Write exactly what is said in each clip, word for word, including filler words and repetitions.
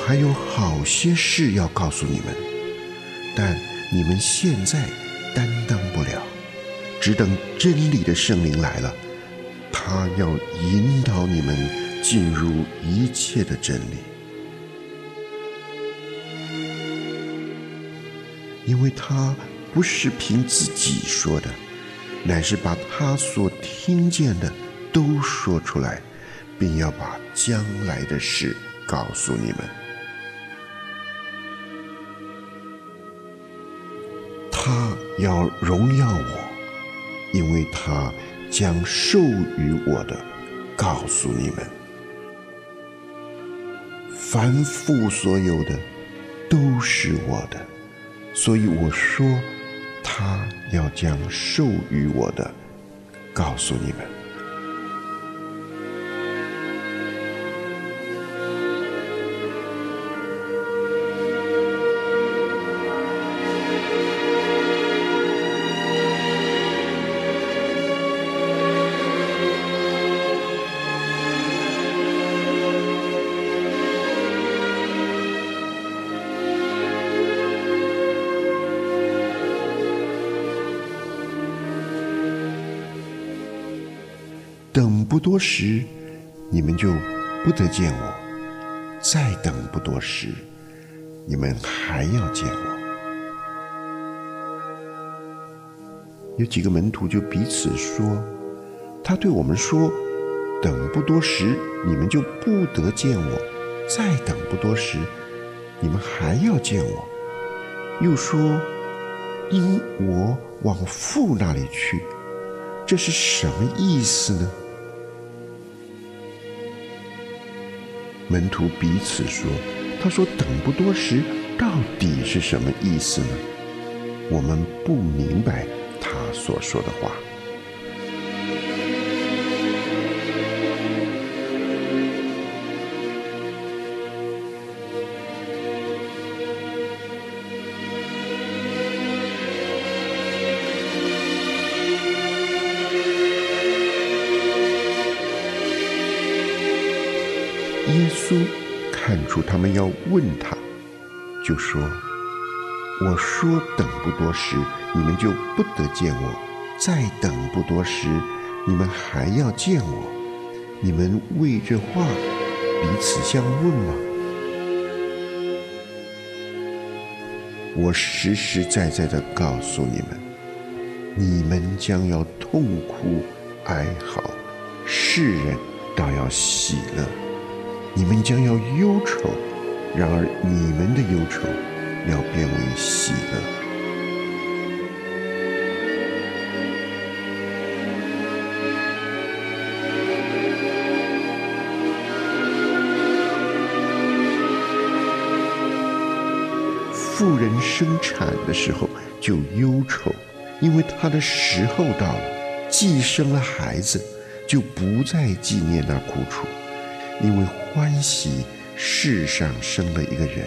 还有好些事要告诉你们，但你们现在担当不了，只等真理的圣灵来了，他要引导你们进入一切的真理。因为他不是凭自己说的，乃是把他所听见的都说出来，并要把将来的事告诉你们。他要荣耀我，因为他将授予我的告诉你们。凡父所有的都是我的，所以我说他要将授予我的告诉你们。等不多时，你们就不得见我；再等不多时，你们还要见我。有几个门徒就彼此说，他对我们说，等不多时，你们就不得见我；再等不多时，你们还要见我。又说，因我往父那里去。这是什么意思呢？门徒彼此说，他说等不多时到底是什么意思呢？我们不明白他所说的话。耶稣看出他们要问他，就说，我说等不多时，你们就不得见我；再等不多时，你们还要见我。你们为这话彼此相问吗？我实实在在地告诉你们，你们将要痛哭哀嚎，世人倒要喜乐。你们将要忧愁，然而你们的忧愁要变为喜乐。妇人生产的时候就忧愁，因为她的时候到了，既生了孩子，就不再纪念那苦楚，因为欢喜世上生了一个人。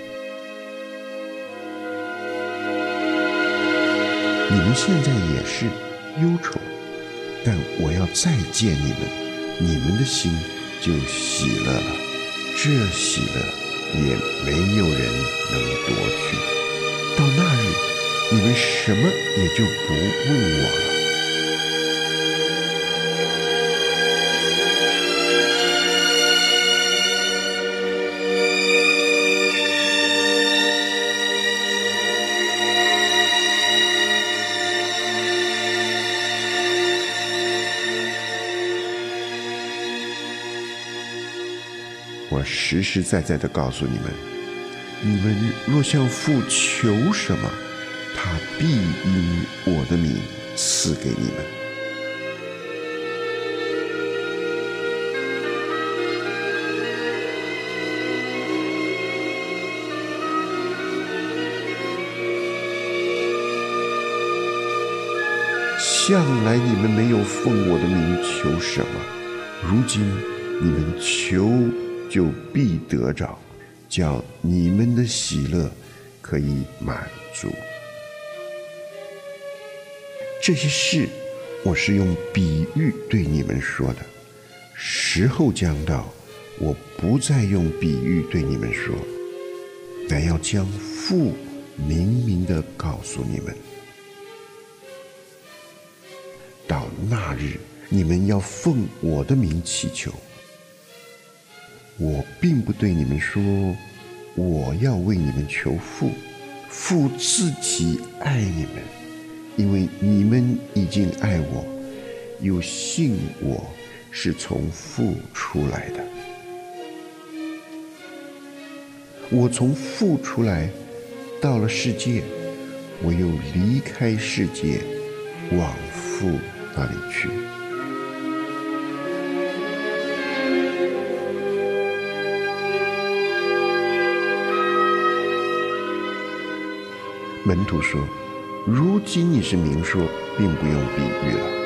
你们现在也是忧愁，但我要再见你们，你们的心就喜乐了，这喜乐也没有人能夺去。到那日，你们什么也就不问我了。我实实在在地告诉你们，你们若向父求什么，他必因我的名赐给你们。向来你们没有奉我的名求什么，如今你们求就必得着，叫你们的喜乐可以满足。这些事我是用比喻对你们说的，时候将到， 我不再用比喻对你们说，乃要将父明明地告诉你们。到那日，你们要奉我的名祈求。我并不对你们说，我要为你们求父，父自己爱你们，因为你们已经爱我，又信我是从父出来的。我从父出来，到了世界，我又离开世界，往父那里去。门徒说：“如今你是明说，并不用比喻了。”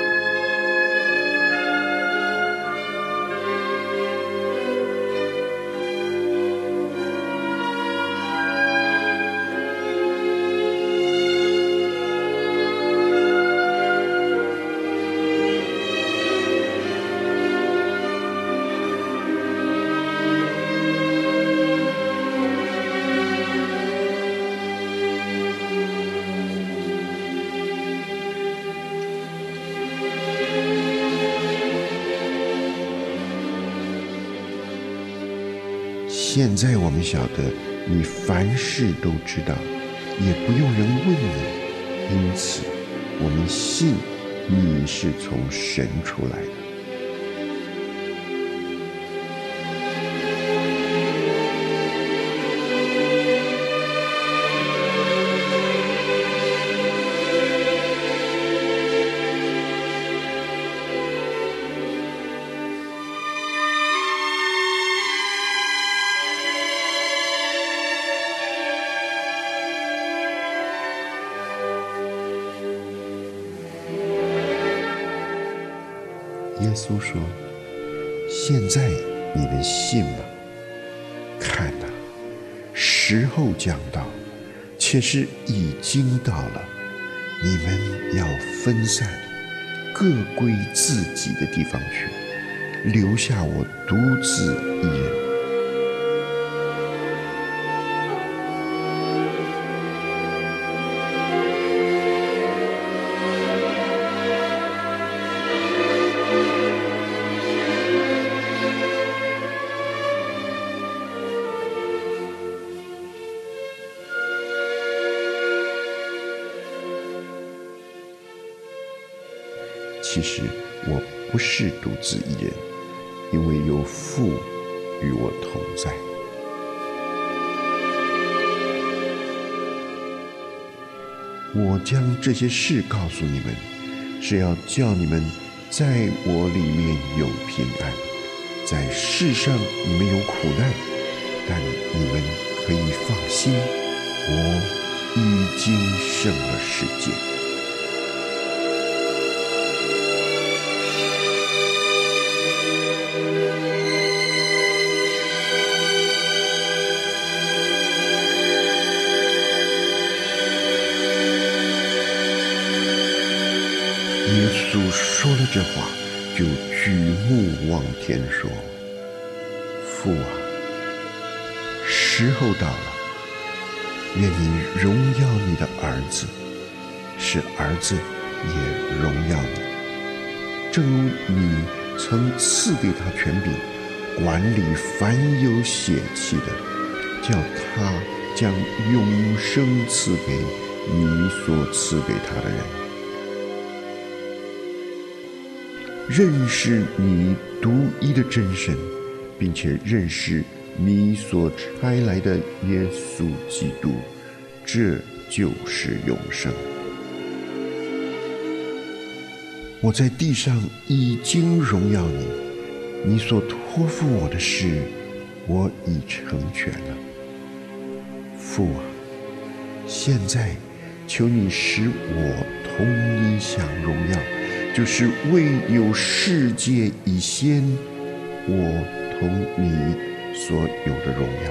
现在我们晓得，你凡事都知道，也不用人问你，因此我们信你是从神出来的。耶稣说：“现在你们信吗？看哪，时候将到，且是已经到了。你们要分散，各归自己的地方去，留下我独自一人。”其实我不是独自一人，因为有父与我同在。我将这些事告诉你们，是要叫你们在我里面有平安。在世上你们有苦难，但你们可以放心，我已经胜了世界。耶稣说了这话，就举目望天说：“父啊，时候到了，愿你荣耀你的儿子，使儿子也荣耀你，正如你曾赐给他权柄，管理凡有血气的，叫他将永生赐给你所赐给他的人。认识你独一的真神，并且认识你所差来的耶稣基督，这就是永生。我在地上已经荣耀你，你所托付我的事，我已成全了。父啊，现在求你使我同你享荣耀，就是未有世界以先，我同你所有的荣耀。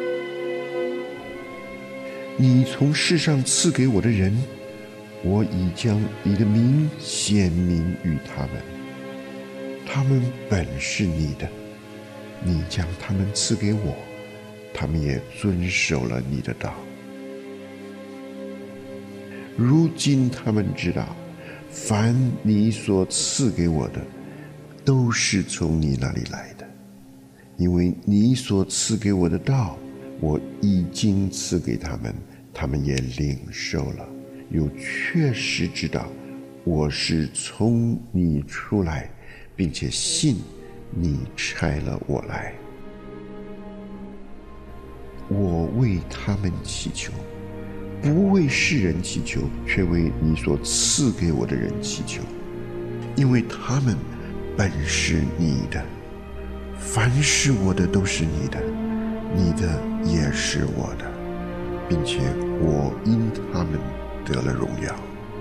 你从世上赐给我的人，我已将你的名显明于他们，他们本是你的， 你将他们赐给我，他们也遵守了你的道。如今他们知道，凡你所赐给我的，都是从你那里来的，因为你所赐给我的道，我已经赐给他们，他们也领受了，又确实知道我是从你出来，并且信你差了我来。我为他们祈求，不为世人祈求，却为你所赐给我的人祈求，因为他们本是你的，凡是我的都是你的，你的也是我的，并且我因他们得了荣耀。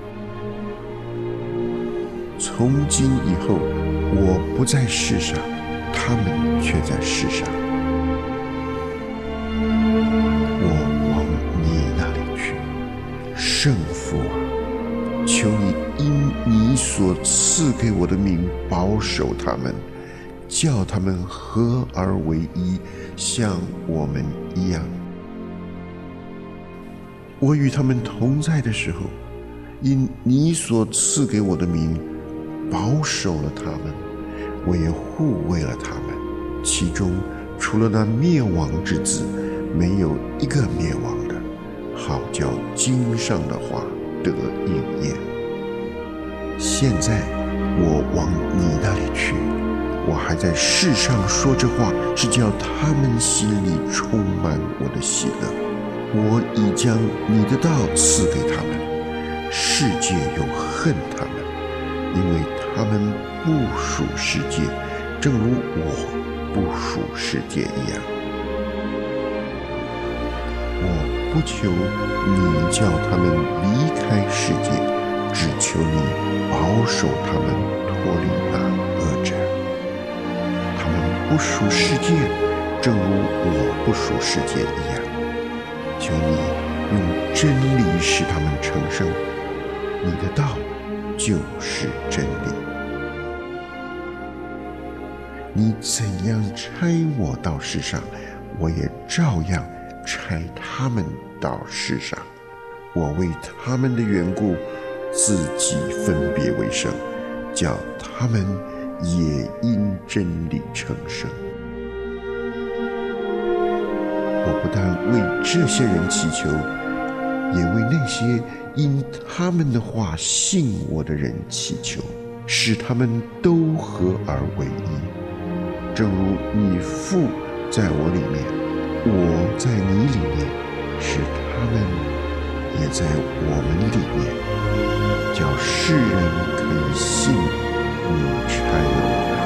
从今以后，我不在世上，他们却在世上。我往你那里去，圣父啊，求你因你所赐给我的名保守他们，叫他们合而为一，像我们一样。我与他们同在的时候，因你所赐给我的名保守了他们，我也护卫了他们，其中除了那灭亡之子，没有一个灭亡的，好叫经上的话得应验。现在我往你那里去，我还在世上说这话，是叫他们心里充满我的喜乐。我已将你的道赐给他们，世界又恨他们，因为他们不属世界，正如我不属世界一样。我不求你叫他们离开世界，只求你保守他们脱离那恶者。他们不属世界，正如我不属世界一样。求你用真理使他们成圣，你的道就是真理。你怎样差我到世上，我也照样差他们到世上。我为他们的缘故，自己分别为圣，叫他们也因真理成圣。我不但为这些人祈求，也为那些因他们的话信我的人祈求，使他们都合而为一，正如你父在我里面，我在你里面，使他们也在我们里面，叫世人可以信你差了我来。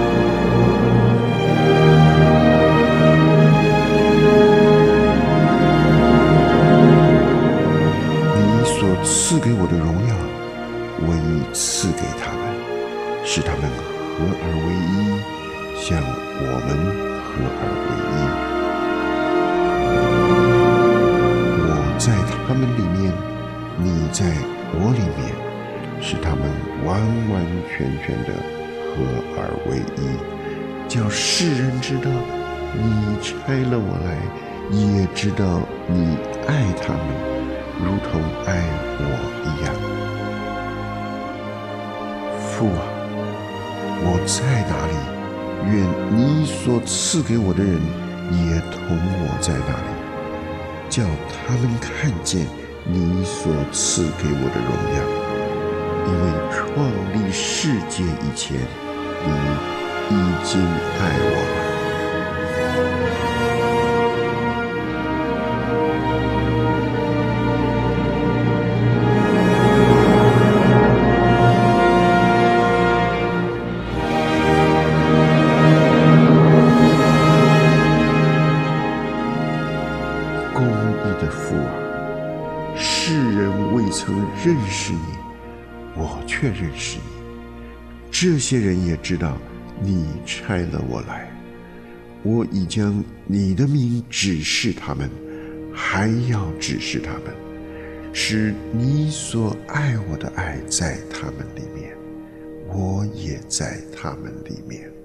你所赐给我的荣耀，我已赐给他们，使他们合而为一，像我们合而为一。我在他们里面，你在我里面，使他们完完全全的合而为一，叫世人知道你差了我来，也知道你爱他们，如同爱我一样。父啊，我在哪里，愿你所赐给我的人也同我在那里，叫他们看见你所赐给我的荣耀。因为创立世界以前，你已经爱我了。公义的父啊，世人未曾认识你，我却认识你。这些人也知道你差了我来，我已将你的名指示他们，还要指示他们，使你所爱我的爱在他们里面，我也在他们里面。